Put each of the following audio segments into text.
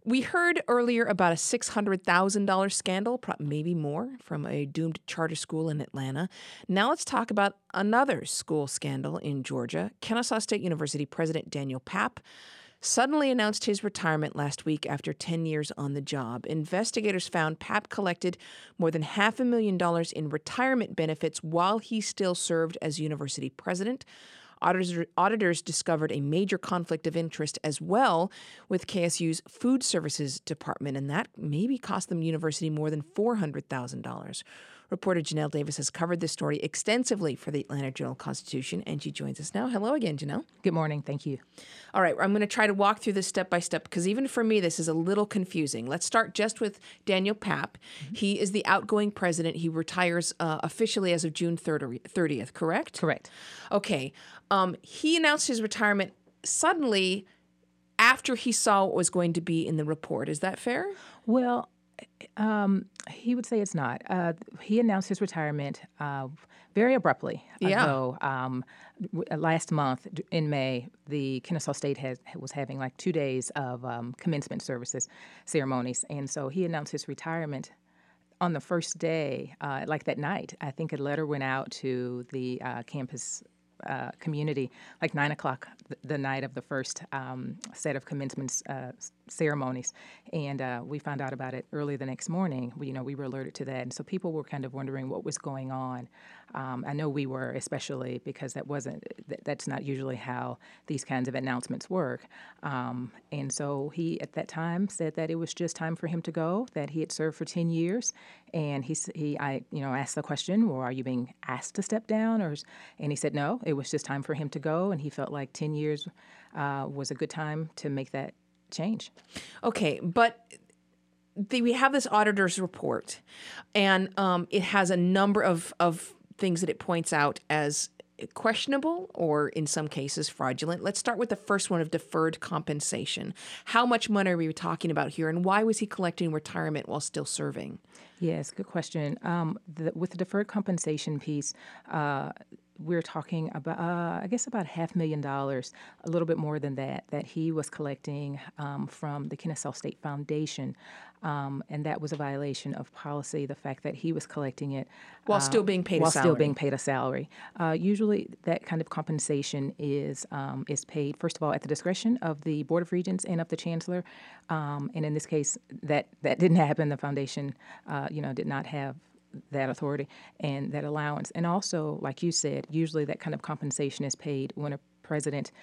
We heard earlier about a $600,000 scandal, maybe more, from a doomed charter school in Atlanta. Now let's talk about another school scandal in Georgia. Kennesaw State University President Daniel Papp suddenly announced his retirement last week after 10 years on the job. Investigators found Papp collected more than $500,000 in retirement benefits while he still served as university president. Auditors discovered a major conflict of interest as well with KSU's food services department, and that maybe cost the university more than $400,000. Reporter Janelle Davis has covered this story extensively for the Atlanta Journal-Constitution, and she joins us now. Hello again, Janelle. Good morning. Thank you. All right, I'm going to try to walk through this step by step because even for me, this is a little confusing. Let's start just with Daniel Papp. Mm-hmm. He is the outgoing president. He retires officially as of June 30th, correct? Correct. Okay. He announced his retirement suddenly after he saw what was going to be in the report. Is that fair? Well, he would say it's not. He announced his retirement very abruptly. Yeah. Though last month in May, the Kennesaw State was having like 2 days of commencement services ceremonies, and so he announced his retirement on the first day, like that night. I think a letter went out to the campus community like 9 o'clock the night of the first set of commencement ceremonies, and we found out about it early the next morning. We were alerted to that, and so people were kind of wondering what was going on. I know we were, especially because that's not usually how these kinds of announcements work. And so he, at that time, said that it was just time for him to go, that he had served for 10 years. And I asked the question, well, are you being asked to step down? And he said no, it was just time for him to go. And he felt like 10 years was a good time to make that change. Okay, but we have this auditor's report, and it has a number of things that it points out as questionable or, in some cases, fraudulent. Let's start with the first one of deferred compensation. How much money are we talking about here, and why was he collecting retirement while still serving? Yes, good question. With the deferred compensation piece, we're talking about, I guess, about $500,000, a little bit more than that he was collecting from the Kennesaw State Foundation. And that was a violation of policy, the fact that he was collecting it while still being paid a salary. While still being paid a salary. Usually that kind of compensation is paid, first of all, at the discretion of the Board of Regents and of the Chancellor. And in this case, that didn't happen. The foundation, did not have that authority and that allowance. And also, like you said, usually that kind of compensation is paid when a president,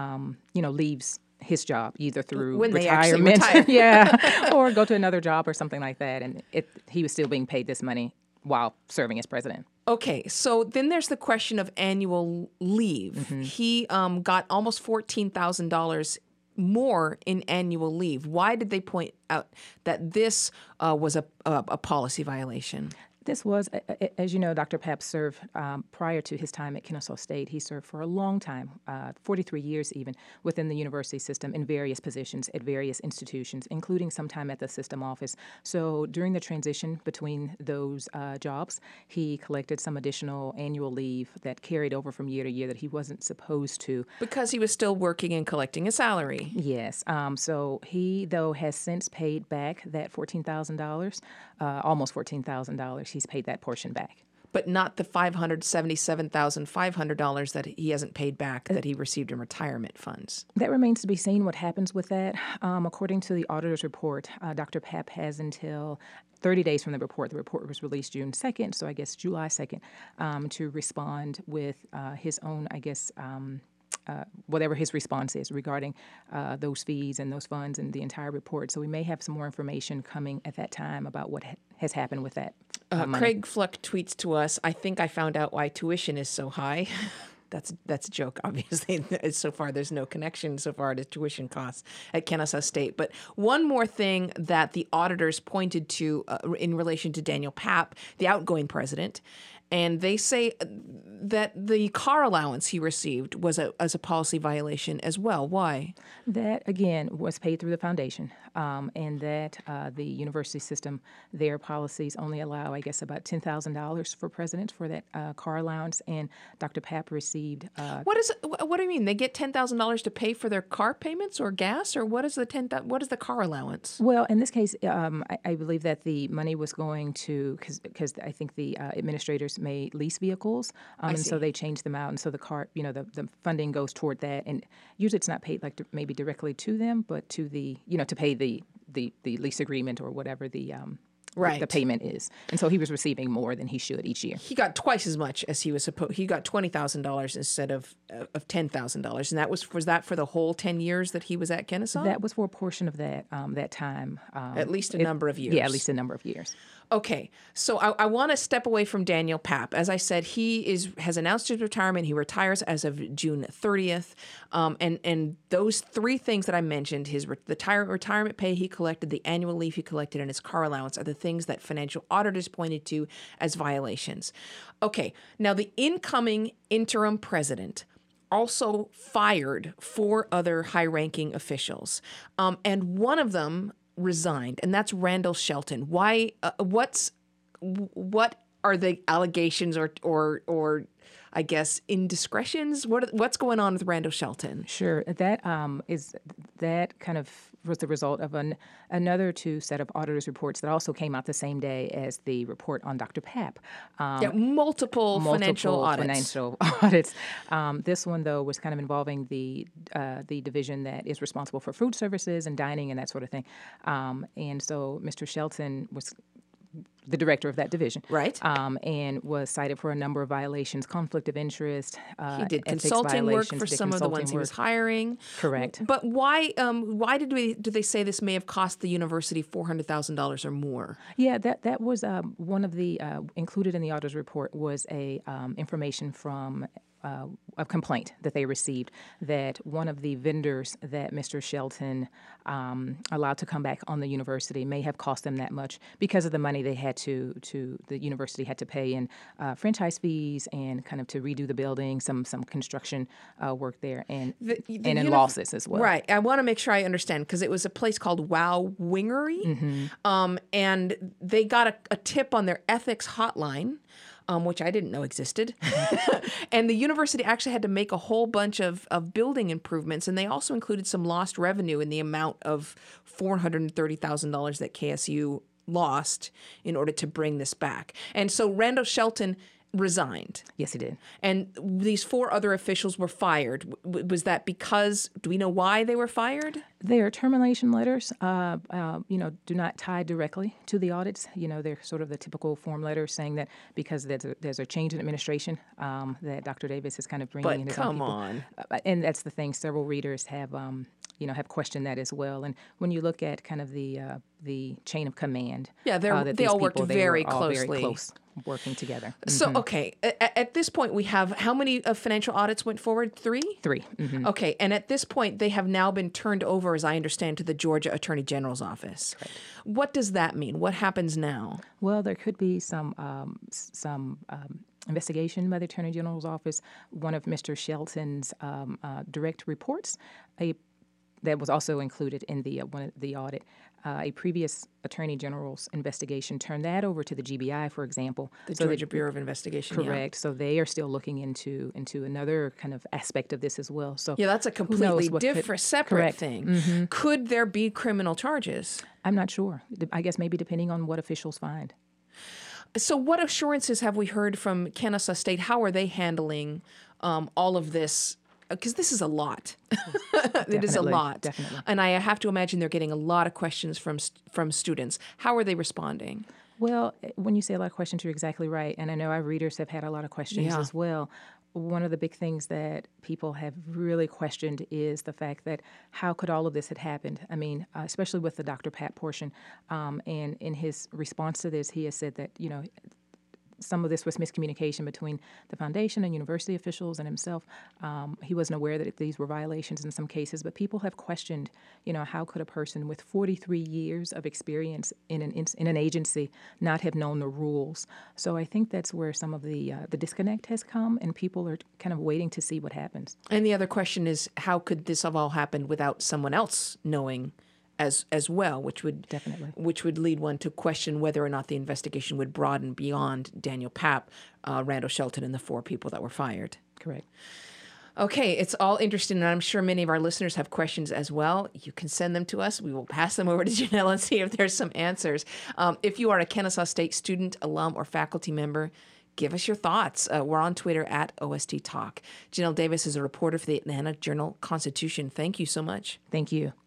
leaves his job, either through when retirement, they actually retire. or go to another job or something like that. And he was still being paid this money while serving as president. Okay, so then there's the question of annual leave. Mm-hmm. He got almost $14,000 more in annual leave. Why did they point out that this was a policy violation? This was, as you know, Dr. Papp served prior to his time at Kennesaw State. He served for a long time, 43 years even, within the university system in various positions at various institutions, including some time at the system office. So during the transition between those jobs, he collected some additional annual leave that carried over from year to year that he wasn't supposed to. Because he was still working and collecting a salary. Yes. So he, though, has since paid back that $14,000, almost $14,000. He's paid that portion back. But not the $577,500 that he hasn't paid back that he received in retirement funds. That remains to be seen what happens with that. According to the auditor's report, Dr. Papp has until 30 days from the report. The report was released June 2nd, so I guess July 2nd, to respond with his own, whatever his response is regarding those fees and those funds and the entire report. So we may have some more information coming at that time about what has happened with that money. Craig Fluck tweets to us, I think I found out why tuition is so high. That's a joke, obviously. So far, there's no connection so far to tuition costs at Kennesaw State. But one more thing that the auditors pointed to in relation to Daniel Papp, the outgoing president, and they say that the car allowance he received was as a policy violation as well. Why? That, again, was paid through the foundation, and that the university system, their policies only allow, I guess, about $10,000 for presidents for that car allowance, and Dr. Papp received. What do you mean? They get $10,000 to pay for their car payments or gas, or what is what is the car allowance? Well, in this case, I believe that the money was going to, because I think the administrators may lease vehicles, and so they changed them out, and so the car, the funding goes toward that, and usually it's not paid maybe directly to them, but to the, to pay the lease agreement or whatever the payment is. And so he was receiving more than he should each year. He got twice as much as he was supposed. He got $20,000 instead of $10,000, and was that for the whole 10 years that he was at Kennesaw? That was for a portion of that time. At least a number of years. Yeah, at least a number of years. Okay, so I want to step away from Daniel Papp. As I said, he has announced his retirement. He retires as of June 30th, and those three things that I mentioned, the retirement pay he collected, the annual leave he collected, and his car allowance, are the things that financial auditors pointed to as violations. Okay, now the incoming interim president also fired 4 other high-ranking officials, and one of them resigned, and that's Randall Shelton. Why? What are the allegations or I guess indiscretions? What's going on with Randall Shelton? Sure, that kind of was the result of another 2 set of auditors' reports that also came out the same day as the report on Dr. Papp. Multiple financial audits. This one, though, was kind of involving the division that is responsible for food services and dining and that sort of thing. And so Mr. Shelton was the director of that division. Right. And was cited for a number of violations, conflict of interest, he did consulting work for some of the ones he was hiring. Correct. But why do they say this may have cost the university $400,000 or more? Yeah, that was one of the included in the auditor's report was a information from a complaint that they received that one of the vendors that Mr. Shelton allowed to come back on the university may have cost them that much because of the money they had to the university had to pay in franchise fees and kind of to redo the building, some construction work there, and in losses as well. Right. I want to make sure I understand because it was a place called Wow Wingery, and they got a tip on their ethics hotline, which I didn't know existed. And the university actually had to make a whole bunch of building improvements, and they also included some lost revenue in the amount of $430,000 that KSU lost in order to bring this back. And so Randall Shelton resigned. Yes, he did. And these 4 other officials were fired. Was that because, do we know why they were fired? Their termination letters, do not tie directly to the audits. They're sort of the typical form letters saying that because there's a change in administration that Dr. Davis is kind of bringing in his own people. Come on. And that's the thing. Several readers have questioned that as well. And when you look at kind of the chain of command, they all worked very closely. Very close, working together. So, okay, at this point, we have how many financial audits went forward? 3? 3. Mm-hmm. Okay, and at this point, they have now been turned over, as I understand, to the Georgia Attorney General's office. Right. What does that mean? What happens now? Well, there could be some investigation by the Attorney General's office. One of Mr. Shelton's direct reports, that was also included in the audit. A previous Attorney General's investigation turned that over to the GBI, for example. The Georgia Bureau of Investigation. Correct. Yeah. So they are still looking into another kind of aspect of this as well. So that's a completely separate thing. Mm-hmm. Could there be criminal charges? I'm not sure. I guess maybe depending on what officials find. So what assurances have we heard from Kennesaw State? How are they handling all of this? Because this is a lot. It is a lot. Definitely. And I have to imagine they're getting a lot of questions from students. How are they responding? Well, when you say a lot of questions, you're exactly right. And I know our readers have had a lot of questions as well. One of the big things that people have really questioned is the fact that how could all of this have happened? I mean, especially with the Dr. Papp portion. And in his response to this, he has said that, some of this was miscommunication between the foundation and university officials and himself. He wasn't aware that these were violations in some cases, but people have questioned, how could a person with 43 years of experience in an agency not have known the rules? So I think that's where some of the disconnect has come, and people are kind of waiting to see what happens. And the other question is, how could this have all happened without someone else knowing as well, which would lead one to question whether or not the investigation would broaden beyond Daniel Papp, Randall Shelton, and the 4 people that were fired. Correct. Okay, it's all interesting, and I'm sure many of our listeners have questions as well. You can send them to us. We will pass them over to Janelle and see if there's some answers. If you are a Kennesaw State student, alum, or faculty member, give us your thoughts. We're on Twitter at OST Talk. Janelle Davis is a reporter for the Atlanta Journal-Constitution. Thank you so much. Thank you.